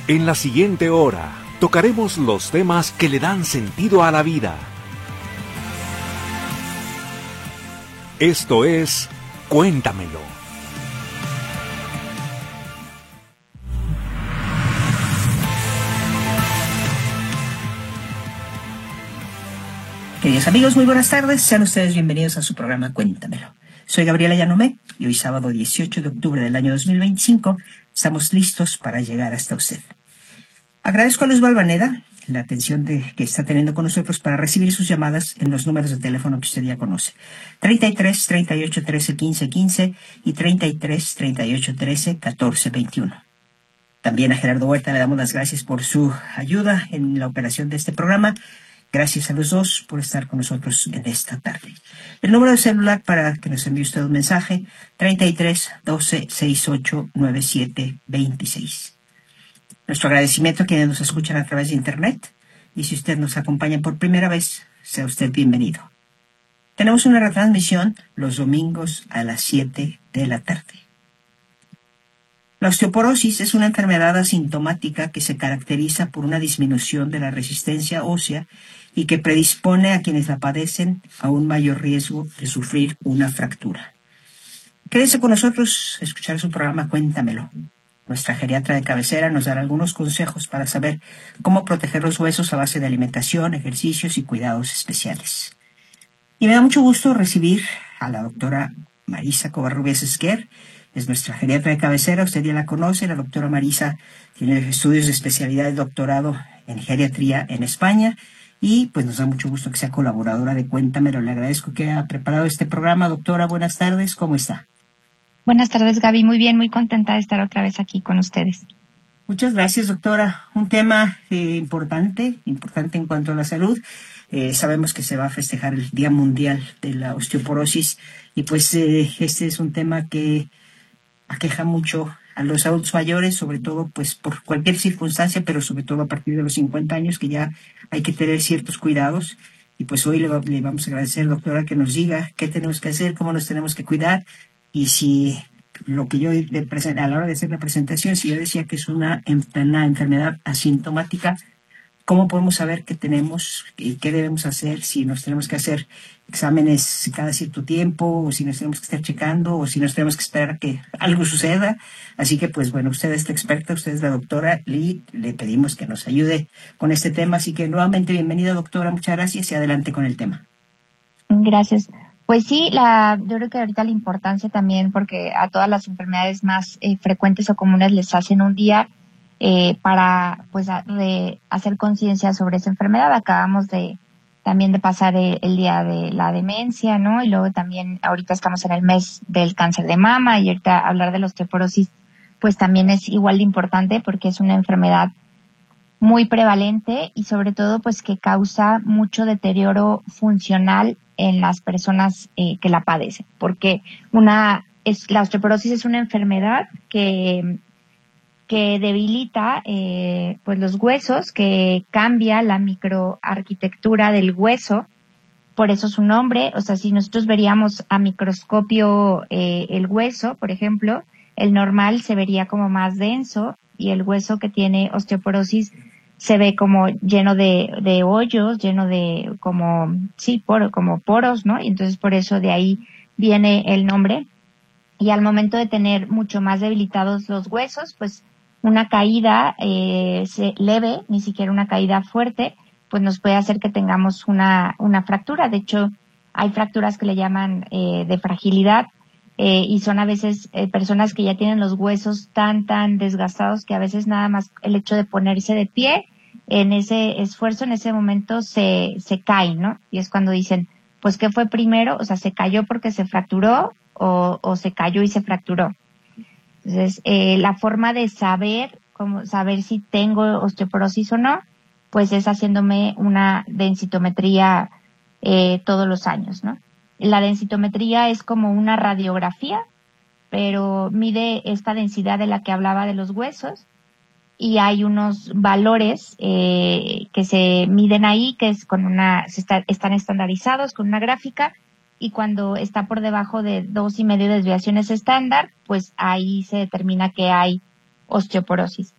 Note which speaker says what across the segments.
Speaker 1: En la siguiente hora, tocaremos los temas que le dan sentido a la vida. Esto es Cuéntamelo.
Speaker 2: Queridos amigos, muy buenas tardes. Sean ustedes bienvenidos a su programa Cuéntamelo. Soy Gabriela Yanomé y hoy sábado 18 de octubre del año 2025 estamos listos para llegar hasta usted. Agradezco a Luz Balvanera la atención que está teniendo con nosotros para recibir sus llamadas en los números de teléfono que usted ya conoce. 33 38 13 15 15 y 33 38 13 14 21. También a Gerardo Huerta le damos las gracias por su ayuda en la operación de este programa. Gracias a los dos por estar con nosotros en esta tarde. El número de celular para que nos envíe usted un mensaje, 33 12 68 97 26. Nuestro agradecimiento a quienes nos escuchan a través de Internet. Y si usted nos acompaña por primera vez, sea usted bienvenido. Tenemos una retransmisión los domingos a las 7 de la tarde. La osteoporosis es una enfermedad asintomática que se caracteriza por una disminución de la resistencia ósea y que predispone a quienes la padecen a un mayor riesgo de sufrir una fractura. Quédese con nosotros a escuchar su programa Cuéntamelo. Nuestra geriatra de cabecera nos dará algunos consejos para saber cómo proteger los huesos a base de alimentación, ejercicios y cuidados especiales. Y me da mucho gusto recibir a la doctora Marisa Covarrubias Esquer. Es nuestra geriatra de cabecera, usted ya la conoce. La doctora Marisa tiene estudios de especialidad de doctorado en geriatría en España y pues nos da mucho gusto que sea colaboradora de Cuéntamelo. Le agradezco que haya preparado este programa. Doctora, buenas tardes, ¿cómo está?
Speaker 3: Buenas tardes, Gaby. Muy bien, muy contenta de estar otra vez aquí con ustedes.
Speaker 2: Muchas gracias, doctora. Un tema importante en cuanto a la salud. Sabemos que se va a festejar el Día Mundial de la Osteoporosis y pues este es un tema que aqueja mucho a los adultos mayores, sobre todo pues por cualquier circunstancia, pero sobre todo a partir de los 50 años que ya hay que tener ciertos cuidados. Y pues hoy le vamos a agradecer, doctora, que nos diga qué tenemos que hacer, cómo nos tenemos que cuidar. Y si lo que yo a la hora de hacer la presentación, si yo decía que es una enfermedad asintomática, ¿cómo podemos saber qué tenemos y qué debemos hacer? Si nos tenemos que hacer exámenes cada cierto tiempo, o si nos tenemos que estar checando, o si nos tenemos que esperar a que algo suceda. Así que, pues bueno, usted es la experta, usted es la doctora, y le pedimos que nos ayude con este tema. Así que nuevamente, bienvenida, doctora, muchas gracias y adelante con el tema.
Speaker 3: Gracias. Pues sí, yo creo que ahorita la importancia también, porque a todas las enfermedades más frecuentes o comunes les hacen un día para pues hacer conciencia sobre esa enfermedad. Acabamos también de pasar el día de la demencia, ¿no? Y luego también ahorita estamos en el mes del cáncer de mama y ahorita hablar de la osteoporosis pues también es igual de importante porque es una enfermedad muy prevalente y sobre todo pues que causa mucho deterioro funcional en las personas que la padecen, porque la osteoporosis es una enfermedad que debilita pues los huesos, que cambia la microarquitectura del hueso, por eso su nombre. O sea, si nosotros veríamos a microscopio el hueso, por ejemplo, el normal se vería como más denso y el hueso que tiene osteoporosis se ve como lleno de hoyos, lleno de como poros, ¿no? Y entonces por eso de ahí viene el nombre. Y al momento de tener mucho más debilitados los huesos, pues una caída leve, ni siquiera una caída fuerte, pues nos puede hacer que tengamos una fractura. De hecho, hay fracturas que le llaman de fragilidad y son a veces personas que ya tienen los huesos tan desgastados que a veces nada más el hecho de ponerse de pie en ese esfuerzo, en ese momento se caen, ¿no? Y es cuando dicen, pues, ¿qué fue primero? O sea, ¿se cayó porque se fracturó o se cayó y se fracturó? Entonces, la forma de saber si tengo osteoporosis o no, pues es haciéndome una densitometría todos los años, ¿no? La densitometría es como una radiografía, pero mide esta densidad de la que hablaba de los huesos y hay unos valores que se miden ahí, que es están estandarizados con una gráfica, y cuando está por debajo de 2,5 desviaciones estándar, pues ahí se determina que hay osteoporosis.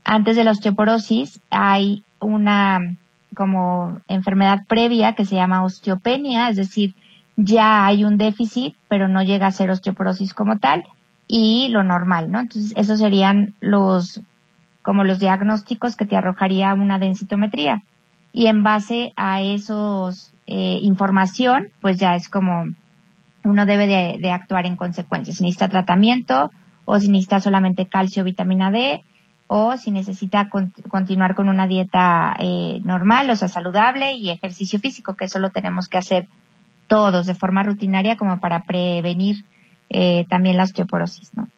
Speaker 3: antes de la osteoporosis hay una como enfermedad previa que se llama osteopenia, es decir, ya hay un déficit, pero no llega a ser osteoporosis como tal, y lo normal, ¿no? Entonces, esos serían como los diagnósticos que te arrojaría una densitometría. Y en base a esos información, pues ya es como uno debe de actuar en consecuencia. Si necesita tratamiento, o si necesita solamente calcio, vitamina D, o si necesita continuar con una dieta normal, o sea, saludable, y ejercicio físico, que eso lo tenemos que hacer todos de forma rutinaria como para prevenir también la osteoporosis, ¿no?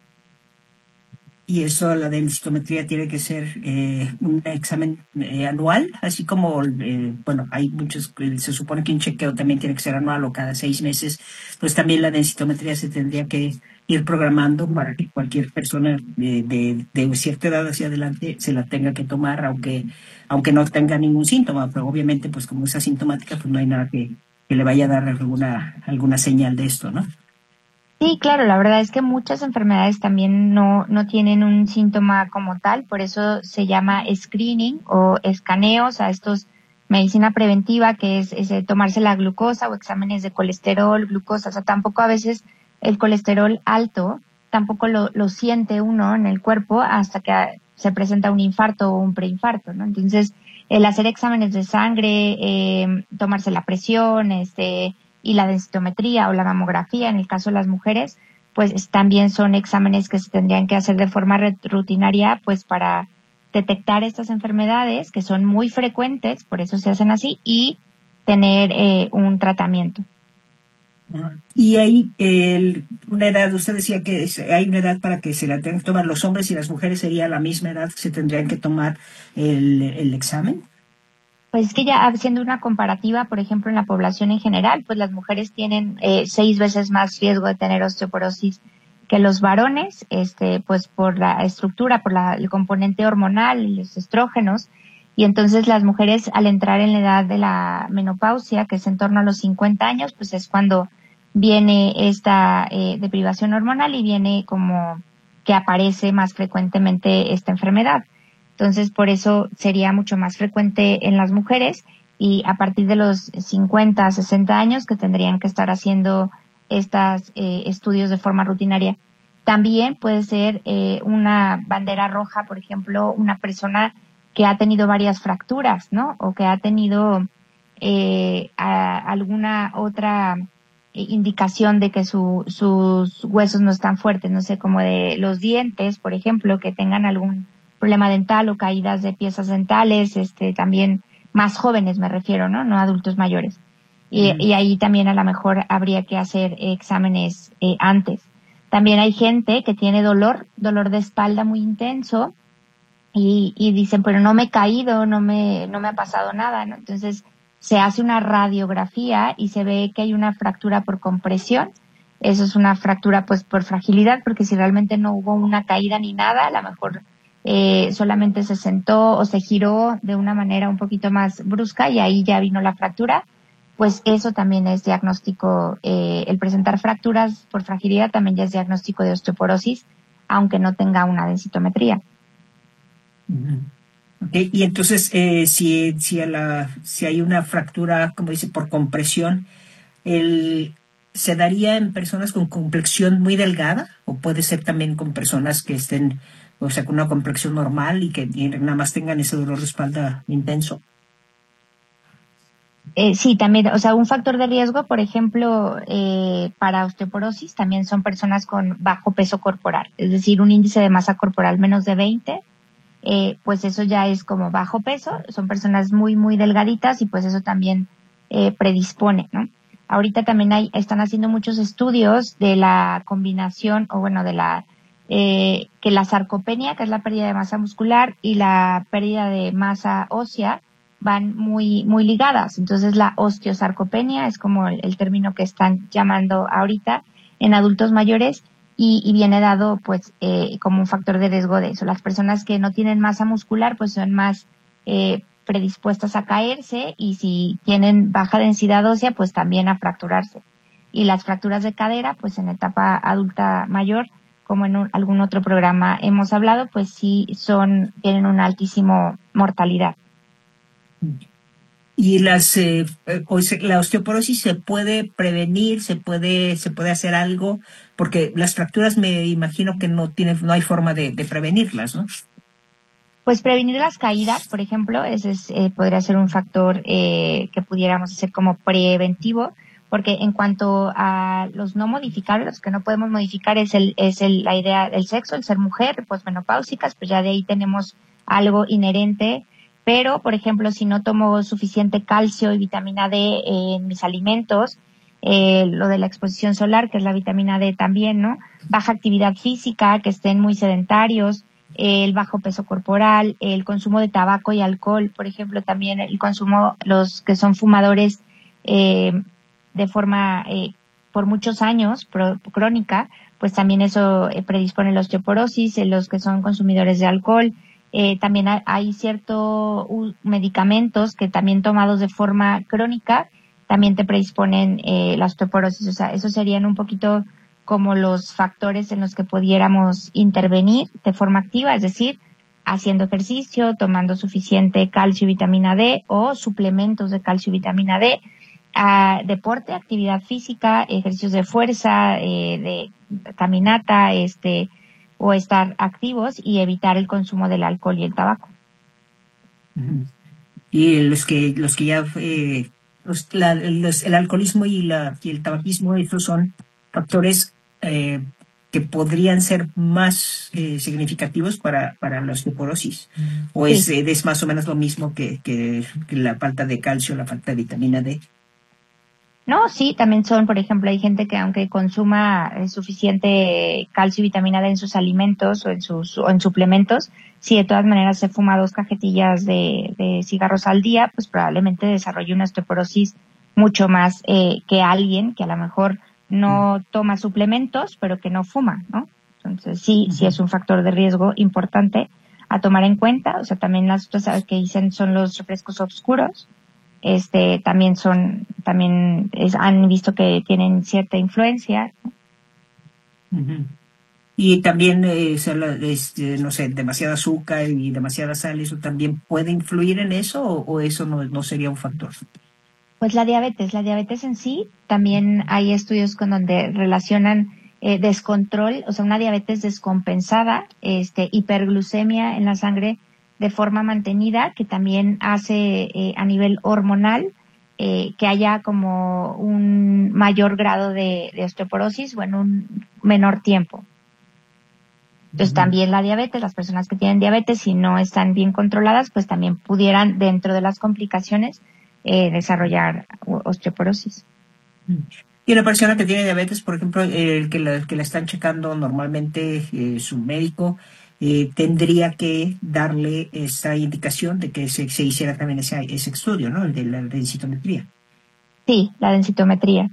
Speaker 2: Y eso, la densitometría tiene que ser un examen anual, así como, bueno, hay muchos, se supone que un chequeo también tiene que ser anual o cada 6 meses, pues también la densitometría se tendría que ir programando para que cualquier persona de cierta edad hacia adelante se la tenga que tomar, aunque no tenga ningún síntoma, pero obviamente, pues como es asintomática, pues no hay nada que le vaya a dar alguna señal de esto, ¿no?
Speaker 3: Sí, claro, la verdad es que muchas enfermedades también no tienen un síntoma como tal, por eso se llama screening o escaneo, o sea, estos medicina preventiva, que es tomarse la glucosa o exámenes de colesterol, glucosa, o sea, tampoco a veces el colesterol alto, tampoco lo siente uno en el cuerpo hasta que se presenta un infarto o un preinfarto, ¿no? Entonces, el hacer exámenes de sangre, tomarse la presión, y la densitometría o la mamografía, en el caso de las mujeres, pues también son exámenes que se tendrían que hacer de forma rutinaria, pues para detectar estas enfermedades que son muy frecuentes, por eso se hacen así, y tener un tratamiento.
Speaker 2: Y hay una edad, usted decía que hay una edad para que se la tengan que tomar los hombres y las mujeres sería la misma edad que se tendrían que tomar el examen.
Speaker 3: Pues es que ya haciendo una comparativa, por ejemplo, en la población en general, pues las mujeres tienen 6 veces más riesgo de tener osteoporosis que los varones, pues por la estructura, por el componente hormonal y los estrógenos. Y entonces las mujeres al entrar en la edad de la menopausia, que es en torno a los 50 años, pues es cuando viene esta deprivación hormonal y viene como que aparece más frecuentemente esta enfermedad. Entonces, por eso sería mucho más frecuente en las mujeres y a partir de los 50, 60 años que tendrían que estar haciendo estos estudios de forma rutinaria. También puede ser una bandera roja, por ejemplo, una persona que ha tenido varias fracturas, ¿no? O que ha tenido alguna otra indicación de que sus huesos no están fuertes, no sé, como de los dientes, por ejemplo, que tengan algún problema dental o caídas de piezas dentales, también más jóvenes me refiero, ¿no? No adultos mayores. Y ahí también a lo mejor habría que hacer exámenes antes. También hay gente que tiene dolor de espalda muy intenso y dicen, pero no me he caído, no me ha pasado nada, ¿no? Entonces se hace una radiografía y se ve que hay una fractura por compresión. Eso es una fractura pues por fragilidad, porque si realmente no hubo una caída ni nada, a lo mejor solamente se sentó o se giró de una manera un poquito más brusca y ahí ya vino la fractura, pues eso también es diagnóstico, el presentar fracturas por fragilidad también ya es diagnóstico de osteoporosis, aunque no tenga una densitometría.
Speaker 2: Okay. Y entonces, si hay una fractura, como dice, por compresión, ¿se daría en personas con complexión muy delgada o puede ser también con personas que estén, o sea, con una complexión normal y que nada más tengan ese dolor de espalda intenso?
Speaker 3: Sí, también, o sea, un factor de riesgo, por ejemplo, para osteoporosis también son personas con bajo peso corporal, es decir, un índice de masa corporal menos de 20, pues eso ya es como bajo peso, son personas muy, muy delgaditas y pues eso también predispone, ¿no? Ahorita también están haciendo muchos estudios de la combinación, o bueno, que la sarcopenia, que es la pérdida de masa muscular, y la pérdida de masa ósea van muy, muy ligadas. Entonces la osteosarcopenia es como el término que están llamando ahorita en adultos mayores y viene dado pues como un factor de riesgo de eso. Las personas que no tienen masa muscular pues son más predispuestas a caerse y si tienen baja densidad ósea pues también a fracturarse. Y las fracturas de cadera pues en etapa adulta mayor como en algún otro programa hemos hablado, pues sí tienen una altísima mortalidad.
Speaker 2: ¿Y la osteoporosis se puede prevenir, se puede hacer algo? Porque las fracturas me imagino que no hay forma de prevenirlas, ¿no?
Speaker 3: Pues prevenir las caídas, por ejemplo, podría ser un factor que pudiéramos hacer como preventivo, porque en cuanto a los no modificables, los que no podemos modificar la idea del sexo, el ser mujer, pues menopáusicas, pues ya de ahí tenemos algo inherente. Pero, por ejemplo, si no tomo suficiente calcio y vitamina D en mis alimentos, lo de la exposición solar, que es la vitamina D también, ¿no? Baja actividad física, que estén muy sedentarios, el bajo peso corporal, el consumo de tabaco y alcohol, por ejemplo, también el consumo, los que son fumadores de forma por muchos años, crónica, pues también eso predispone la osteoporosis, los que son consumidores de alcohol. También hay ciertos medicamentos que también tomados de forma crónica también te predisponen la osteoporosis. O sea, esos serían un poquito como los factores en los que pudiéramos intervenir de forma activa, es decir, haciendo ejercicio, tomando suficiente calcio y vitamina D o suplementos de calcio y vitamina D, deporte, actividad física, ejercicios de fuerza, de caminata, o estar activos y evitar el consumo del alcohol y el tabaco.
Speaker 2: Y los que ya el alcoholismo y el tabaquismo, estos son factores que podrían ser más significativos para la osteoporosis, o sí. Es más o menos lo mismo que la falta de calcio, la falta de vitamina D.
Speaker 3: No, sí, también son, por ejemplo, hay gente que aunque consuma suficiente calcio y vitamina D en sus alimentos o en suplementos, si de todas maneras se fuma 2 cajetillas de cigarros al día, pues probablemente desarrolle una osteoporosis mucho más que alguien que a lo mejor no toma suplementos, pero que no fuma, ¿no? Entonces sí es un factor de riesgo importante a tomar en cuenta. O sea, también las otras que dicen son los refrescos oscuros. Han visto que tienen cierta influencia.
Speaker 2: Y también, no sé, demasiada azúcar y demasiada sal, ¿eso también puede influir en eso o eso no sería un factor?
Speaker 3: Pues la diabetes en sí, también hay estudios con donde relacionan descontrol, o sea, una diabetes descompensada, hiperglucemia en la sangre de forma mantenida, que también hace a nivel hormonal que haya como un mayor grado de osteoporosis o en un menor tiempo. Entonces también la diabetes, las personas que tienen diabetes, si no están bien controladas, pues también pudieran dentro de las complicaciones desarrollar osteoporosis.
Speaker 2: Y una persona que tiene diabetes, por ejemplo, que la están checando normalmente su médico, tendría que darle esta indicación de que se hiciera también ese estudio, ¿no? El de la densitometría.
Speaker 3: Sí, la densitometría.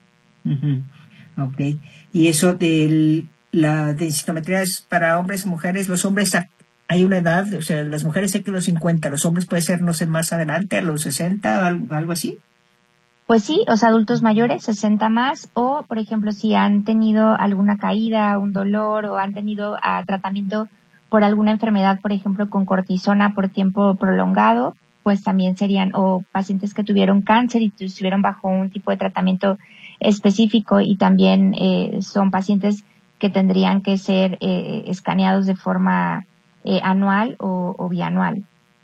Speaker 2: Ok. Y eso la densitometría es para hombres y mujeres. Los hombres hay una edad, o sea, las mujeres sé que los 50, los hombres puede ser, no sé, más adelante, a los 60, algo así.
Speaker 3: Pues sí, o sea, adultos mayores, 60 más, o por ejemplo, si han tenido alguna caída, un dolor, o han tenido tratamiento por alguna enfermedad, por ejemplo, con cortisona por tiempo prolongado, pues también serían, o pacientes que tuvieron cáncer y estuvieron bajo un tipo de tratamiento específico, y también son pacientes que tendrían que ser escaneados de forma anual o bianual.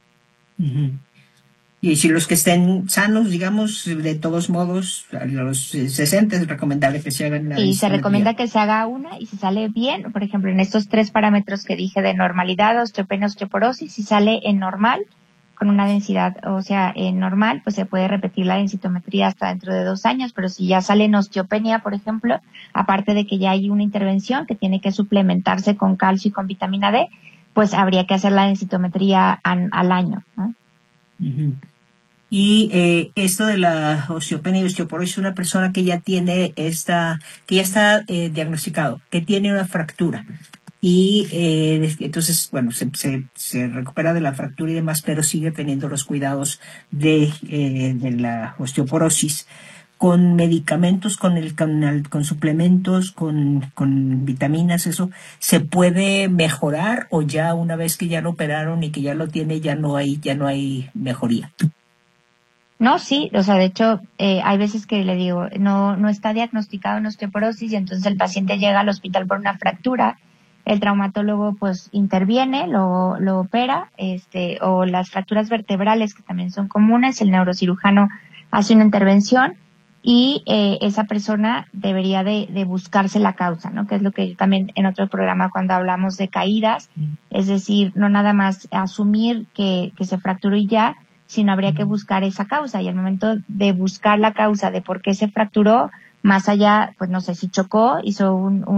Speaker 2: Y si los que estén sanos, digamos, de todos modos, a los 60 es recomendable que se hagan la
Speaker 3: densitometría. Se recomienda que se haga una, y si sale bien, por ejemplo, en estos 3 parámetros que dije de normalidad, osteopenia, osteoporosis, si sale en normal, con una densidad ósea normal, pues se puede repetir la densitometría hasta dentro de 2 años, pero si ya sale en osteopenia, por ejemplo, aparte de que ya hay una intervención que tiene que suplementarse con calcio y con vitamina D, pues habría que hacer la densitometría al año, ¿no?
Speaker 2: Y esto de la osteopenia y osteoporosis, una persona que ya tiene que ya está diagnosticado, que tiene una fractura. Y entonces, bueno, se recupera de la fractura y demás, pero sigue teniendo los cuidados de la osteoporosis. con medicamentos, con suplementos, con vitaminas, eso, ¿se puede mejorar o ya una vez que ya lo operaron y que ya lo tiene, ya no hay mejoría?
Speaker 3: No, sí, o sea, de hecho, hay veces que le digo, no está diagnosticado en osteoporosis y entonces el paciente llega al hospital por una fractura, el traumatólogo pues interviene, lo opera, o las fracturas vertebrales que también son comunes, el neurocirujano hace una intervención y esa persona debería de buscarse la causa, ¿no? Que es lo que yo también en otro programa cuando hablamos de caídas, es decir, no nada más asumir que se fracturó y ya, sino habría que buscar esa causa y al momento de buscar la causa de por qué se fracturó, más allá, pues no sé, si chocó, hizo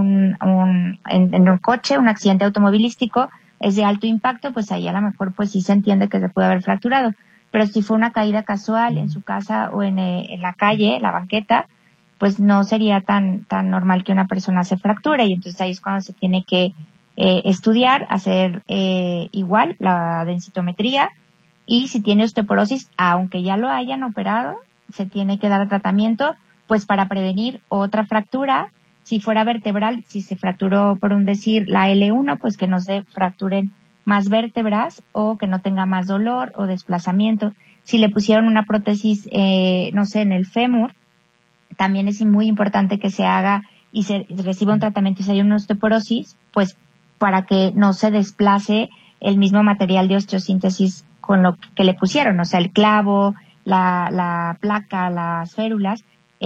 Speaker 3: en un coche, un accidente automovilístico, es de alto impacto, pues ahí a lo mejor pues sí se entiende que se puede haber fracturado. Pero si fue una caída casual en su casa o en la calle, la banqueta, pues no sería tan normal que una persona se fracture y entonces ahí es cuando se tiene que estudiar, hacer igual la densitometría y si tiene osteoporosis, aunque ya lo hayan operado, se tiene que dar tratamiento pues para prevenir otra fractura. Si fuera vertebral, si se fracturó por un decir la L1, pues que no se fracturen más vértebras o que no tenga más dolor o desplazamiento. Si le pusieron una prótesis, no sé, en el fémur, también es muy importante que se haga y se reciba un tratamiento si hay una osteoporosis, pues para que no se desplace el mismo material de osteosíntesis con lo que le pusieron, o sea, el clavo, la placa, las férulas,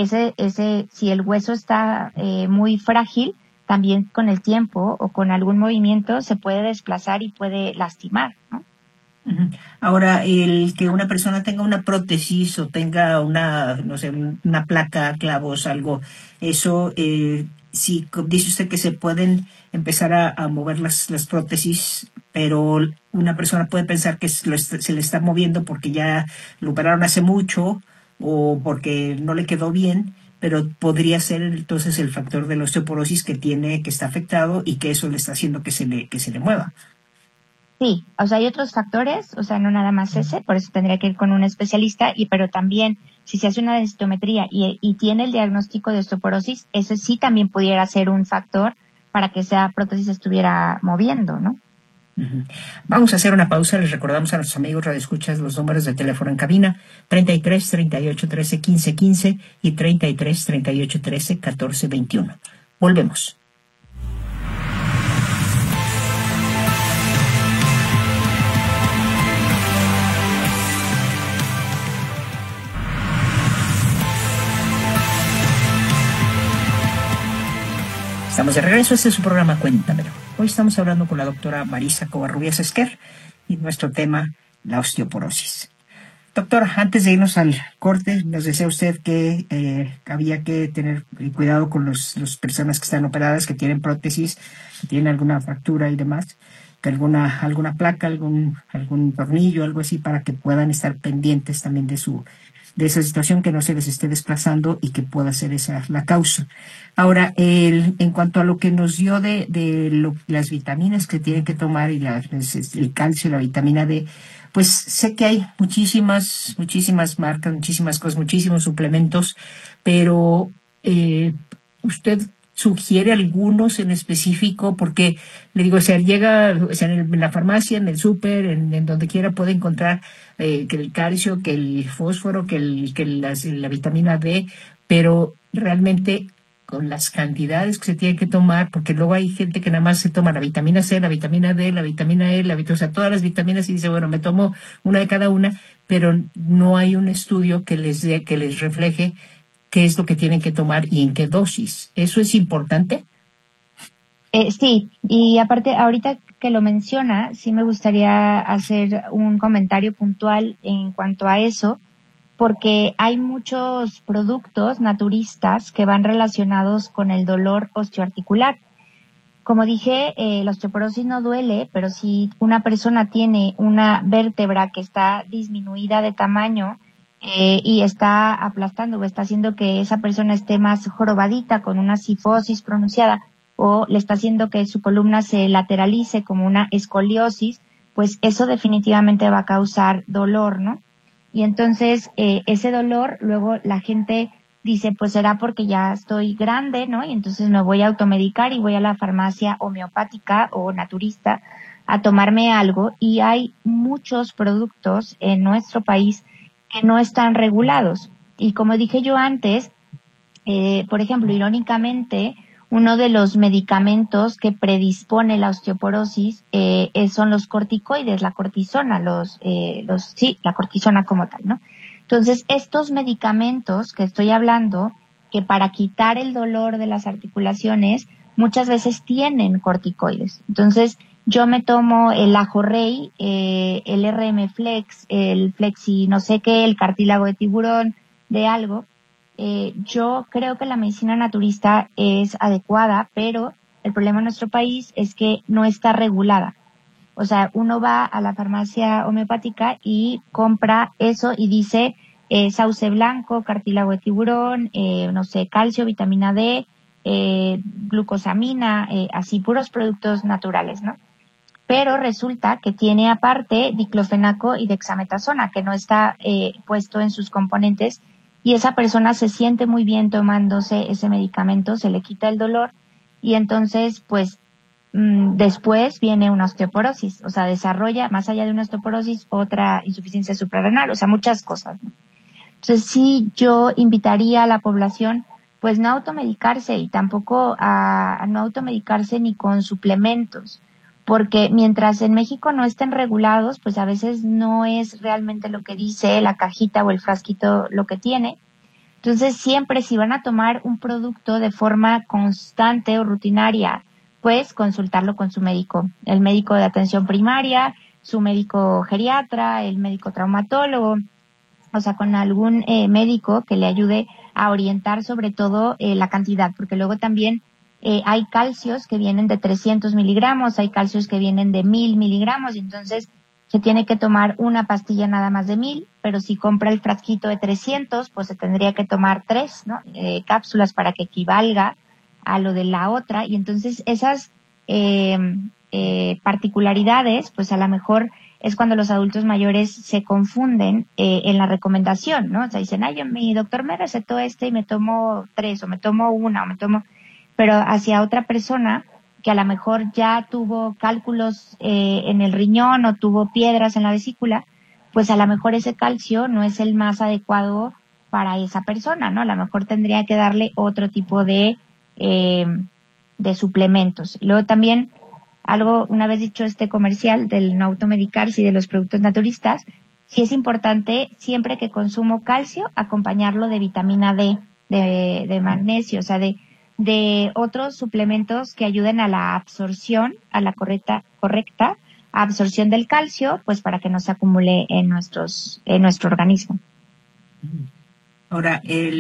Speaker 3: si el hueso está muy frágil, también con el tiempo o con algún movimiento se puede desplazar y puede lastimar, ¿no?
Speaker 2: Ahora, el que una persona tenga una prótesis o tenga no sé, una placa, clavos, algo, eso, sí, dice usted que se pueden empezar a mover las prótesis, pero una persona puede pensar que se le está moviendo porque ya lo operaron hace mucho o porque no le quedó bien, pero podría ser entonces el factor de la osteoporosis que está afectado y que eso le está haciendo que se le mueva.
Speaker 3: Sí, o sea, hay otros factores, o sea, no nada más ese, por eso tendría que ir con un especialista, pero también si se hace una densitometría y tiene el diagnóstico de osteoporosis, ese sí también pudiera ser un factor para que esa prótesis se estuviera moviendo, ¿no?
Speaker 2: Vamos a hacer una pausa. Les recordamos a nuestros amigos radioescuchas los números de teléfono en cabina: 33 38 13 15 15 y 33 38 13 14 21. Volvemos. Estamos de regreso, este es su programa Cuéntamelo. Hoy estamos hablando con la doctora Marisa Covarrubias Esquer y nuestro tema, la osteoporosis. Doctora, antes de irnos al corte, nos decía usted que había que tener cuidado con las personas que están operadas, que tienen prótesis, que tienen alguna fractura y demás, que alguna placa, algún tornillo, algo así, para que puedan estar pendientes también de esa situación, que no se les esté desplazando y que pueda ser esa la causa. Ahora, en cuanto a lo que nos dio las vitaminas que tienen que tomar y el calcio, la vitamina D, pues sé que hay muchísimas marcas, muchísimas cosas, muchísimos suplementos, pero usted sugiere algunos en específico, porque le digo, o sea, en la farmacia, en el súper, en donde quiera puede encontrar que el calcio, que el fósforo, que la vitamina D, pero realmente con las cantidades que se tienen que tomar, porque luego hay gente que nada más se toma la vitamina C, la vitamina D, la vitamina E, o sea, todas las vitaminas y dice, bueno, me tomo una de cada una, pero no hay un estudio que les refleje qué es lo que tienen que tomar y en qué dosis. ¿Eso es importante?
Speaker 3: Sí, y aparte, ahorita que lo menciona, sí me gustaría hacer un comentario puntual en cuanto a eso, porque hay muchos productos naturistas que van relacionados con el dolor osteoarticular. Como dije, la osteoporosis no duele, pero si una persona tiene una vértebra que está disminuida de tamaño y está aplastando o está haciendo que esa persona esté más jorobadita con una cifosis pronunciada o le está haciendo que su columna se lateralice como una escoliosis, pues eso definitivamente va a causar dolor, ¿no? Y entonces ese dolor luego la gente dice, pues será porque ya estoy grande, ¿no? Y entonces me voy a automedicar y voy a la farmacia homeopática o naturista a tomarme algo, y hay muchos productos en nuestro país que no están regulados. Y como dije yo antes, por ejemplo, irónicamente, uno de los medicamentos que predispone la osteoporosis son los corticoides, la cortisona, la cortisona como tal, ¿no? Entonces, estos medicamentos que estoy hablando, que para quitar el dolor de las articulaciones, muchas veces tienen corticoides. Entonces, yo me tomo el Ajorrey, el RM Flex, el Flexi no sé qué, el cartílago de tiburón, de algo. Yo creo que la medicina naturista es adecuada, pero el problema en nuestro país es que no está regulada. O sea, uno va a la farmacia homeopática y compra eso y dice sauce blanco, cartílago de tiburón, no sé, calcio, vitamina D, glucosamina, así puros productos naturales, ¿no? Pero resulta que tiene aparte diclofenaco y dexametasona, que no está puesto en sus componentes, y esa persona se siente muy bien tomándose ese medicamento, se le quita el dolor, y entonces, pues, después viene una osteoporosis, o sea, desarrolla, más allá de una osteoporosis, otra insuficiencia suprarrenal, o sea, muchas cosas, ¿no? Entonces, sí, yo invitaría a la población, pues, no automedicarse, y tampoco a no automedicarse ni con suplementos, porque mientras en México no estén regulados, pues a veces no es realmente lo que dice la cajita o el frasquito lo que tiene. Entonces, siempre si van a tomar un producto de forma constante o rutinaria, pues consultarlo con su médico, el médico de atención primaria, su médico geriatra, el médico traumatólogo, o sea, con algún médico que le ayude a orientar sobre todo la cantidad, porque luego también hay calcios que vienen de 300 miligramos, hay calcios que vienen de 1000 miligramos, y entonces se tiene que tomar una pastilla nada más de 1000, pero si compra el frasquito de 300, pues se tendría que tomar 3, ¿no? Cápsulas para que equivalga a lo de la otra, y entonces esas particularidades, pues a lo mejor es cuando los adultos mayores se confunden en la recomendación, ¿no? O sea, dicen, ay, mi doctor me recetó y me tomo 3, o me tomo una, o me tomo, pero hacia otra persona que a lo mejor ya tuvo cálculos en el riñón o tuvo piedras en la vesícula, pues a lo mejor ese calcio no es el más adecuado para esa persona, ¿no? A lo mejor tendría que darle otro tipo de suplementos. Luego también, algo, una vez dicho este comercial del no automedicarse y de los productos naturistas, sí es importante siempre que consumo calcio acompañarlo de vitamina D, de magnesio, o sea, de otros suplementos que ayuden a la absorción, a la correcta absorción del calcio, pues para que no se acumule en nuestro organismo.
Speaker 2: Ahora,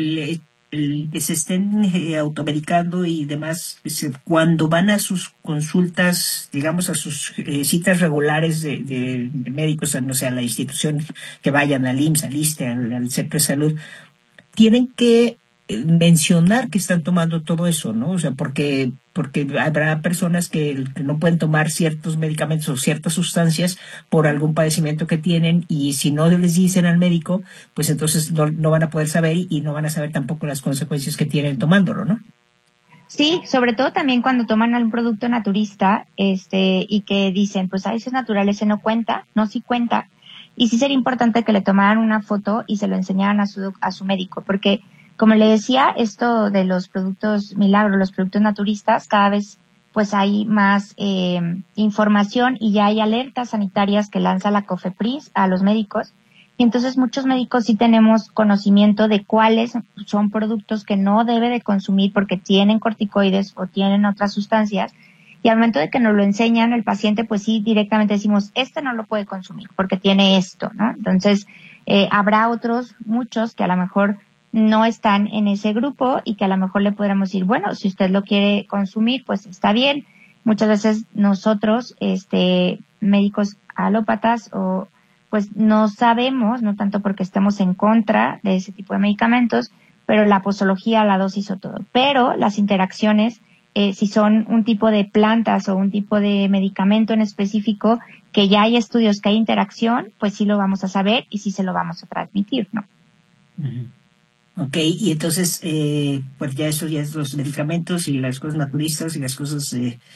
Speaker 2: el que se estén automedicando y demás, cuando van a sus consultas, digamos, a sus citas regulares de médicos, no sé, a la institución que vayan, al IMSS, al ISSSTE, al Centro de Salud, tienen que mencionar que están tomando todo eso, ¿no? O sea, porque habrá personas que no pueden tomar ciertos medicamentos o ciertas sustancias por algún padecimiento que tienen, y si no les dicen al médico, pues entonces no van a poder saber, y no van a saber tampoco las consecuencias que tienen tomándolo, ¿no?
Speaker 3: Sí, sobre todo también cuando toman algún producto naturista, y que dicen, pues a ese es natural, ese no cuenta, no, sí cuenta. Y sí sería importante que le tomaran una foto y se lo enseñaran a su médico, porque como le decía, esto de los productos milagro, los productos naturistas, cada vez pues hay más información, y ya hay alertas sanitarias que lanza la COFEPRIS a los médicos. Y entonces muchos médicos sí tenemos conocimiento de cuáles son productos que no debe de consumir porque tienen corticoides o tienen otras sustancias. Y al momento de que nos lo enseñan, el paciente, pues sí, directamente decimos, no lo puede consumir porque tiene esto, ¿no? Entonces, habrá otros, muchos, que a lo mejor no están en ese grupo, y que a lo mejor le podremos decir, bueno, si usted lo quiere consumir, pues está bien. Muchas veces nosotros, médicos alópatas, o pues no sabemos, no tanto porque estemos en contra de ese tipo de medicamentos, pero la posología, la dosis o todo. Pero las interacciones, si son un tipo de plantas o un tipo de medicamento en específico, que ya hay estudios que hay interacción, pues sí lo vamos a saber y sí se lo vamos a transmitir, ¿no?
Speaker 2: Uh-huh. Ok, y entonces, pues ya eso ya es los medicamentos y las cosas naturistas y las cosas,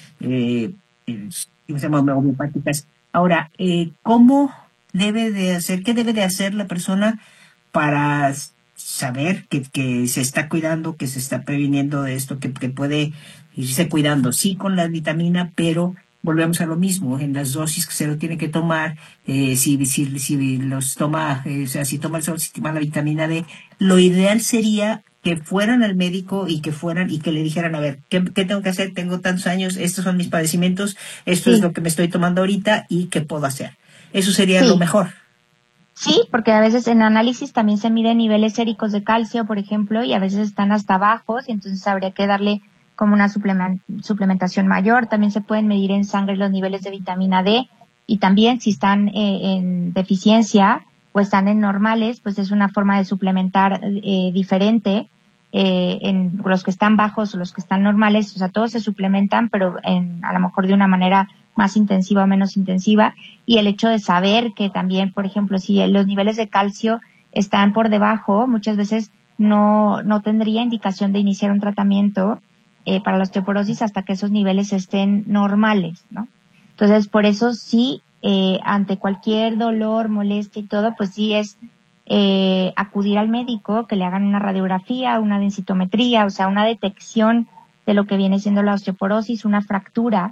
Speaker 2: eh, ¿cómo se llama? Homeopáticas. Ahora, ¿cómo debe de hacer, qué debe de hacer la persona para saber que se está cuidando, que se está previniendo de esto, que puede irse cuidando? Sí, con la vitamina, pero volvemos a lo mismo, en las dosis que se lo tiene que tomar, si los toma, o sea, si toma el sol, si toma la vitamina D, lo ideal sería que fueran al médico y que fueran y que le dijeran, a ver, ¿qué tengo que hacer? Tengo tantos años, estos son mis padecimientos, esto es
Speaker 3: Sí,
Speaker 2: lo que me estoy tomando ahorita y qué puedo hacer. Eso sería lo
Speaker 3: sí.
Speaker 2: mejor.
Speaker 3: Sí, porque a veces en análisis también se miden niveles séricos de calcio, por ejemplo, y a veces están hasta bajos, y entonces habría que darle como una suplementación mayor. También se pueden medir en sangre los niveles de vitamina D, y también si están en deficiencia o están en normales, pues es una forma de suplementar diferente en los que están bajos o los que están normales. O sea, todos se suplementan, pero a lo mejor de una manera más intensiva o menos intensiva, y el hecho de saber que también, por ejemplo, si los niveles de calcio están por debajo, muchas veces no tendría indicación de iniciar un tratamiento para la osteoporosis hasta que esos niveles estén normales, ¿no? Entonces, por eso sí, ante cualquier dolor, molestia y todo, pues sí es acudir al médico, que le hagan una radiografía, una densitometría, o sea, una detección de lo que viene siendo la osteoporosis, una fractura,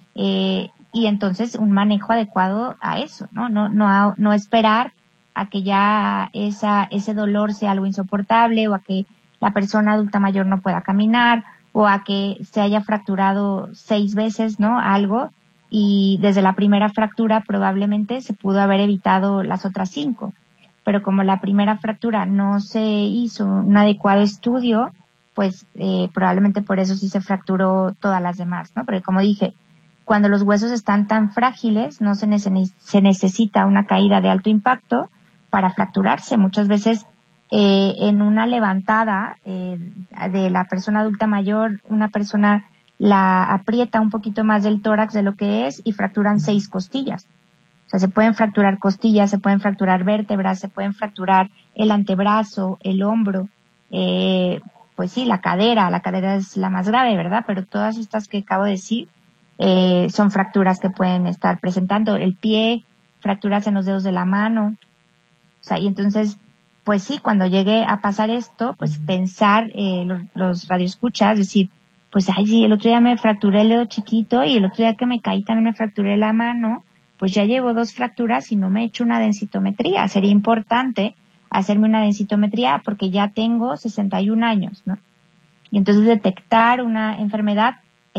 Speaker 3: y entonces un manejo adecuado a eso, ¿no? No esperar a que ya ese dolor sea algo insoportable, o a que la persona adulta mayor no pueda caminar, o a que se haya fracturado 6 veces, ¿no? Algo, y desde la primera fractura probablemente se pudo haber evitado las otras 5. Pero como la primera fractura no se hizo un adecuado estudio, pues probablemente por eso sí se fracturó todas las demás, ¿no? Porque como dije, cuando los huesos están tan frágiles, no se necesita una caída de alto impacto para fracturarse. Muchas veces en una levantada de la persona adulta mayor, una persona la aprieta un poquito más del tórax de lo que es y fracturan 6 costillas. O sea, se pueden fracturar costillas, se pueden fracturar vértebras, se pueden fracturar el antebrazo, el hombro, eh, pues sí, la cadera es la más grave, ¿verdad? Pero todas estas que acabo de decir son fracturas que pueden estar presentando. El pie, fracturas en los dedos de la mano. O sea, y entonces, pues sí, cuando llegue a pasar esto, pues pensar, los radioescuchas, decir, pues ay, sí, el otro día me fracturé el dedo chiquito y el otro día que me caí también me fracturé la mano, pues ya llevo 2 fracturas y no me he hecho una densitometría. Sería importante hacerme una densitometría porque ya tengo 61 años, ¿no? Y entonces detectar una enfermedad